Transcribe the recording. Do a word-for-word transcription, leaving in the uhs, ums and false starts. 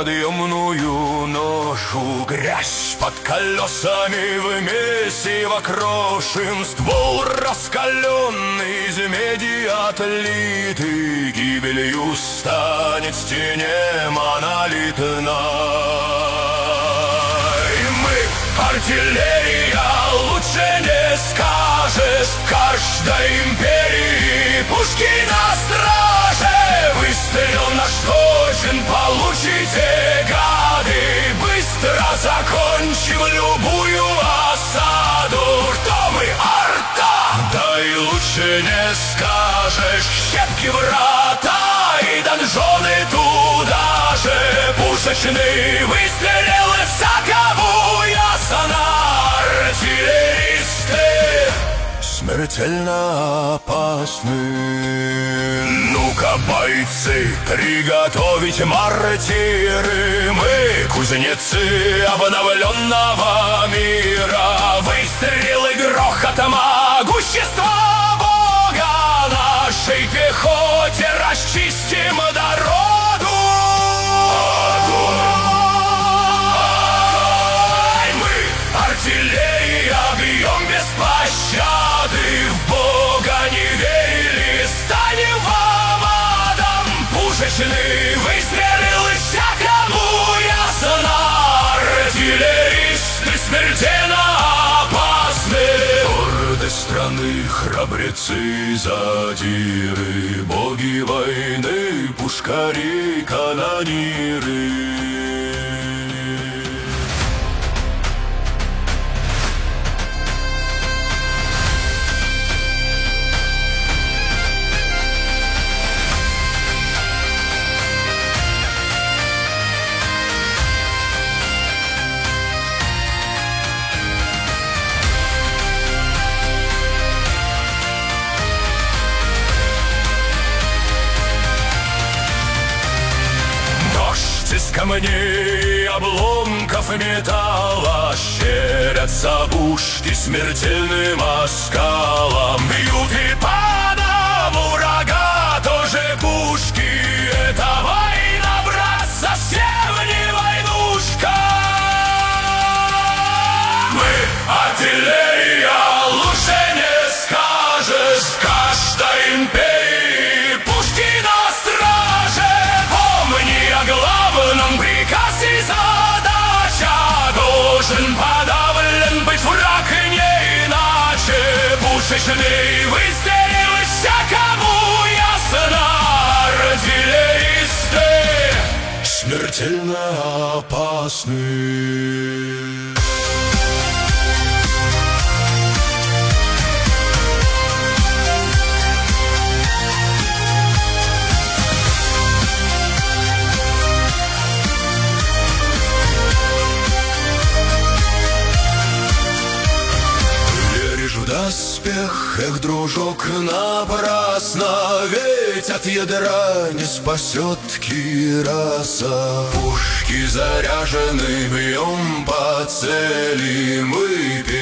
неподъемную ношу. Грязь под колесами вместе вокрошим. Ствол раскаленный, из меди отлитый, гибелью станет стене монолитной. Мы артиллерия, лучше не скажешь. В каждой империи пушки на страже. Выстрел наш точен, получите, гады. Быстро закончим любую осаду. Кто мы? Арта! Да и лучше не скажешь. Щепки, врата и донжоны туда же. Пушечные выстрелы всякому ясно. Артиллеристы смертельно опасны. Ну-ка, бойцы, приготовить мортиры. Мы кузнецы обновленного мира. Выстрелы, грохот, могущество Бога. Нашей пехоте расчистим дорогу. Огонь! Мы артиллерия, бьем без пощады. В Бога не верили, станем вамадом. Пушечные выстрелы всякому ясно. Артиллеристы смертельно опасны. Горды страны, храбрецы, задиры, боги войны, пушкари, канониры. Из камней, обломков металла щерятся пушки смертельным оскалом. Бьют и по нам врага тоже пушки. Это война, брат, совсем не войнушка. Мы артиллерия, лучше не скажешь. В каждой империи пушки на страже. Помни о главном, приказ и задача. Должен подавлен быть враг, не иначе. Пушечный выстрел всякому ясно. Артиллеристы смертельно опасны. В доспех, эх, дружок, напрасно. Ведь от ядра не спасет кираса. Пушки заряжены, бьем по цели. Мы